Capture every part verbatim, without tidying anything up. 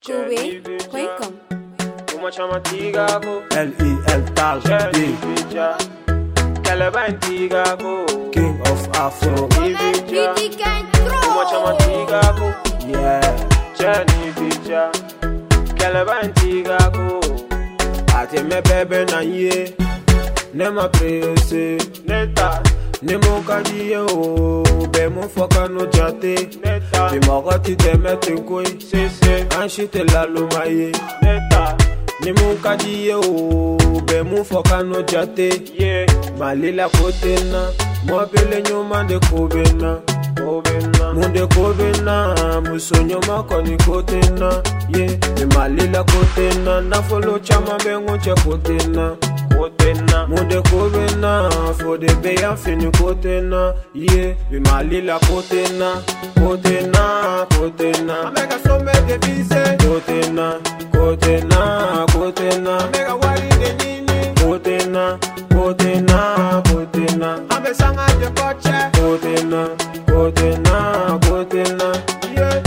Kobe, welcome. Uma chama Tigago, L E L Tal Jenny B, Picha, Calaban Tigago, King of Afro. Ivija, Uma chama Tigago, Yeah, Jenny Picha, Calaban Tigago, ate me bebe na ye, ne ma prese, Neta, ne mo kadi o, be mo foka no jate, Neta, be mo gati te me te koi, Sese, anshite la luma ye, Neta, ne mo kadi o, be mo foka no jate, Yeah, malila kote na, mo pele nyoma de kobena. Obina, Munde kobena, musonyo makoni kotena, yeah. Me malila kotena, na follow chama bengo che kotena. Kotena, Munde kobena, for the bay and fini kotena, yeah. Me malila kotena, kotena, kotena. Amega so me de vise, kotena, kotena, kotena. Amega wari de nini, kotena, kotena, kotena. Ame sanga de koche, kotena. Kotena, kotena, yeah.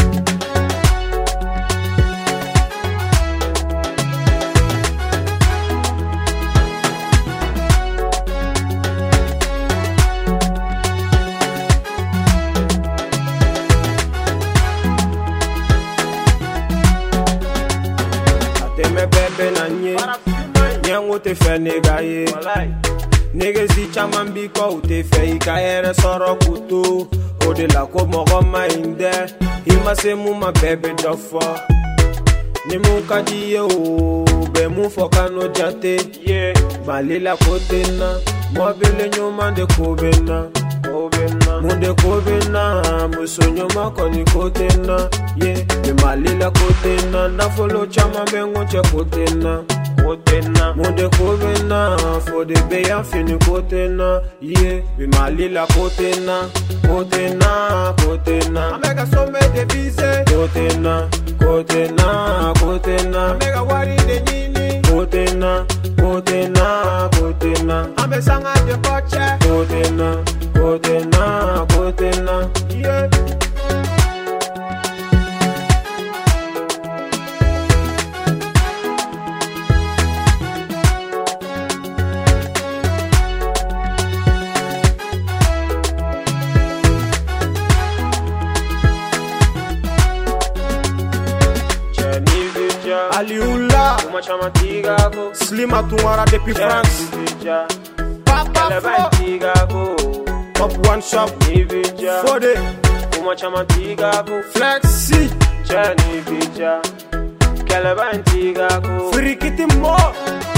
Ate me bebe na nye, nyango te fe nega ye. Walai, Nigga si chaman bi ko te fe ika ere soro kutu. Ode la ko mogo ma inde, ima se mu ma bebe dofo. Ni mu kaji ye o, be mu foka no jate. Yeah, Malila kotena, mobile nyoma de kobena. Obina, Munde kobena, musonyo makoni kotena. Yeah, be malila kotena, na follow chama bengo che kotena. Kotena, Munde kobena, for the bay and fini kotena, yeah. Be malila kotena, kotena, kotena. Amega so me de vise, kotena, kotena, kotena. Amega wari de nini, kotena, kotena, kotena. Ame sanga de koche, kotena, kotena, kotena, yeah. Jenny Picha, Aliula, Uma chama Tigago, Slima Tumara depuis France. Jenny Picha, Papa Calaban Flo, Tigago, Top One Shop, Ivija, Fode, Uma chama Tigago, Flexi, Jenny Picha, Calaban Tigago, Frikiti Mo.